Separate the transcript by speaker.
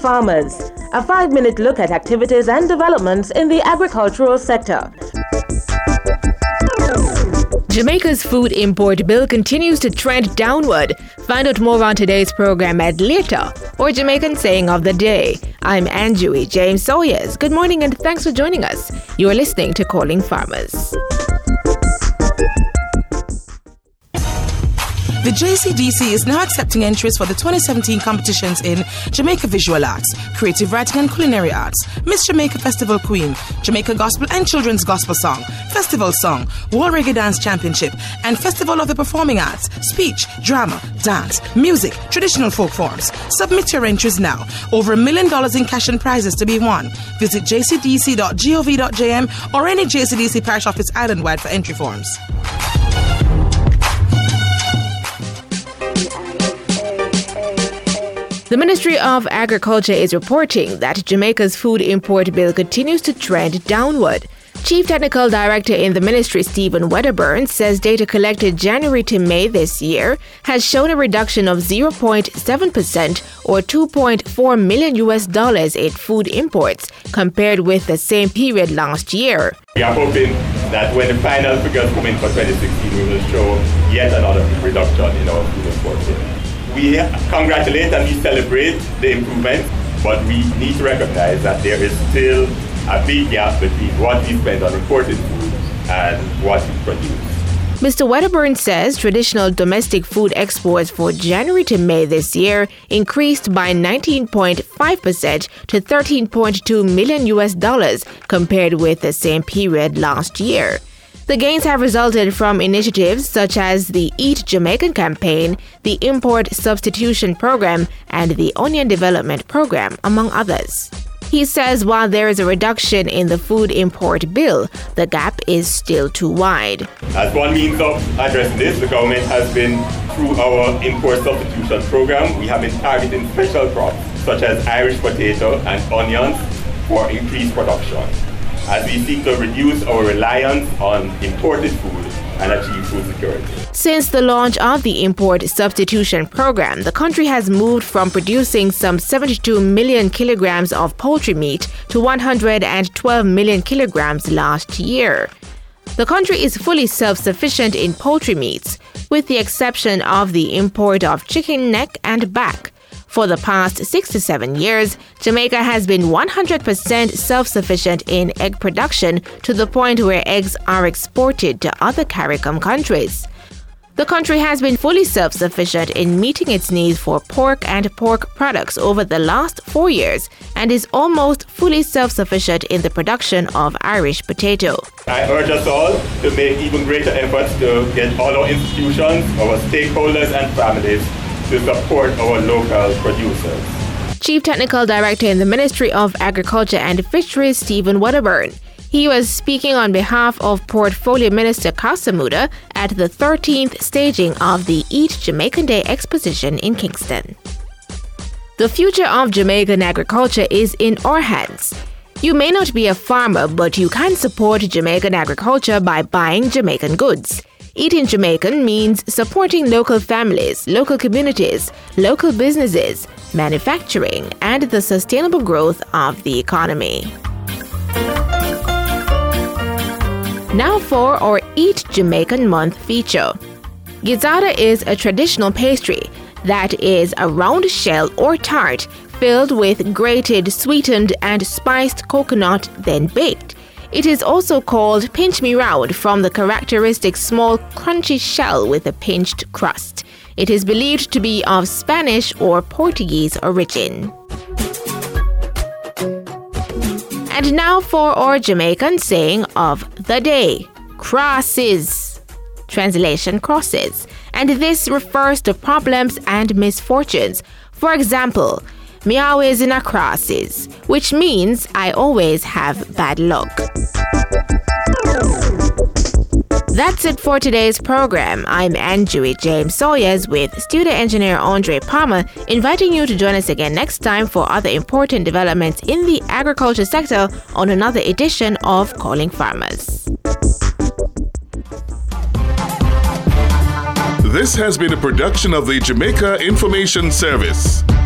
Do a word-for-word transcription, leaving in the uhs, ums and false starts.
Speaker 1: Farmers, a five-minute look at activities and developments in the agricultural sector.
Speaker 2: Jamaica's food import bill continues to trend downward. Find out more on today's program at Later, or Jamaican Saying of the Day. I'm Anjui James Sawyers. Good morning and thanks for joining us. You're listening to Calling Farmers.
Speaker 3: The J C D C is now accepting entries for the twenty seventeen competitions in Jamaica Visual Arts, Creative Writing and Culinary Arts, Miss Jamaica Festival Queen, Jamaica Gospel and Children's Gospel Song, Festival Song, World Reggae Dance Championship, and Festival of the Performing Arts, Speech, Drama, Dance, Music, Traditional Folk Forms. Submit your entries now. Over a million dollars in cash and prizes to be won. Visit j c d c dot gov dot j m or any J C D C parish office island-wide for entry forms.
Speaker 2: The Ministry of Agriculture is reporting that Jamaica's food import bill continues to trend downward. Chief Technical Director in the ministry, Stephen Wedderburn, says data collected January to May this year has shown a reduction of zero point seven percent or two point four million U S dollars in food imports compared with the same period last year.
Speaker 4: We are hoping that when the final figures come in for twenty sixteen, we will show yet another reduction in our food import bill. We congratulate and we celebrate the improvement, but we need to recognize that there is still a big gap between what we spend on imported food and what we produce.
Speaker 2: Mister Wedderburn says traditional domestic food exports for January to May this year increased by nineteen point five percent to thirteen point two million U S dollars compared with the same period last year. The gains have resulted from initiatives such as the Eat Jamaican campaign, the Import Substitution Program, and the Onion Development Program, among others. He says while there is a reduction in the food import bill, the gap is still too wide.
Speaker 4: As one means of addressing this, the government has been, through our Import Substitution Program, we have been targeting special crops such as Irish potato and onions for increased production, as we seek to reduce our reliance on imported food and achieve food security.
Speaker 2: Since the launch of the Import Substitution Program, the country has moved from producing some seventy-two million kilograms of poultry meat to one hundred twelve million kilograms last year. The country is fully self-sufficient in poultry meats, with the exception of the import of chicken neck and back. For the past six to seven years, Jamaica has been one hundred percent self-sufficient in egg production to the point where eggs are exported to other CARICOM countries. The country has been fully self-sufficient in meeting its needs for pork and pork products over the last four years and is almost fully self-sufficient in the production of Irish potato.
Speaker 4: I urge us all to make even greater efforts to get all our institutions, our stakeholders and families to support our local producers.
Speaker 2: Chief Technical Director in the Ministry of Agriculture and Fisheries, Stephen Wedderburn. He was speaking on behalf of Portfolio Minister Kasamuda at the thirteenth staging of the Eat Jamaican Day exposition in Kingston. The future of Jamaican agriculture is in our hands. You may not be a farmer, but you can support Jamaican agriculture by buying Jamaican goods. Eating Jamaican means supporting local families, local communities, local businesses, manufacturing, and the sustainable growth of the economy. Now for our Eat Jamaican Month feature. Gizzada is a traditional pastry that is a round shell or tart filled with grated, sweetened, and spiced coconut, then baked. It is also called pinch me round from the characteristic small crunchy shell with a pinched crust. It is believed to be of Spanish or Portuguese origin. And now for our Jamaican saying of the day, crosses. Translation, crosses. And this refers to problems and misfortunes. For example, me always in a crosses, which means I always have bad luck. That's it for today's program. I'm Anjui James Sawyers with studio engineer Andre Palmer, inviting you to join us again next time for other important developments in the agriculture sector on another edition of Calling Farmers.
Speaker 5: This has been a production of the Jamaica Information Service.